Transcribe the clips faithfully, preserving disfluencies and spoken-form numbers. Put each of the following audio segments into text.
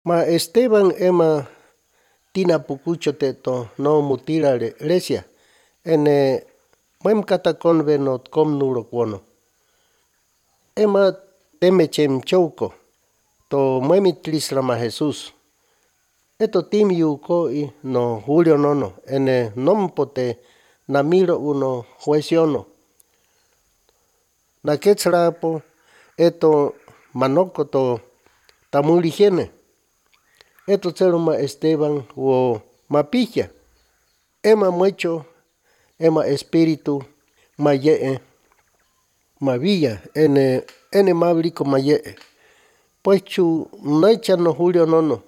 Ma Esteban ema tina pukucho teto no mutira iglesia. Ene mem katakonve no kom nuro kuono. Ema temechem chouko. To memitlisrama Jesús. Eto tim yuko i no Julio nono. Ene nompote namiro uno juesiono. Na quetzrapo eto manoko to tamuligene. Eto tseruma Esteban o mapilla. Ema muecho, ema espíritu mayee, mavilla, ene, ene mablico mayee. Pues chu necha no Julio nono.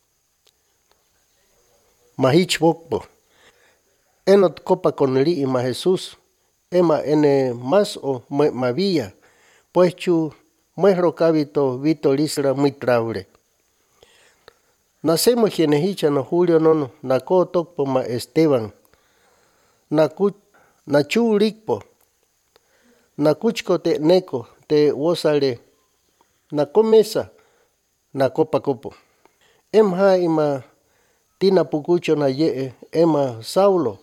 Mahich bokbo. Enot copa con li ima Jesús. Ema ene más o mavilla. Pues chu muero cabito vito lisra muy traure. Nacemos genehicha no Julio nono. Nako tokpo ma Esteban. Naku nachu rikpo. Nakuchko te neko te wosale. Nakomesa. Nakopa kopo. Emha ima tina pukucho na yee. Ema Saulo.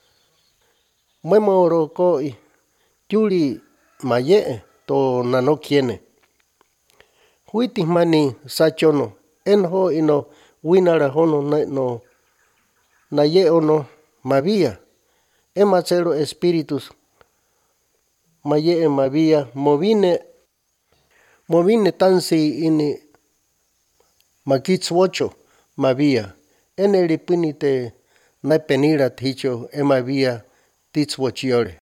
Memoro ko i yuri mayee to nano kiene. Huitis mani sachono. Enho ino winara hono na no na ye ono mavia. Ema cero espíritus. Maye mavia movine movine tansi ini makitswocho mavia. Ene lipinite na penira ticho emavia titswochiore.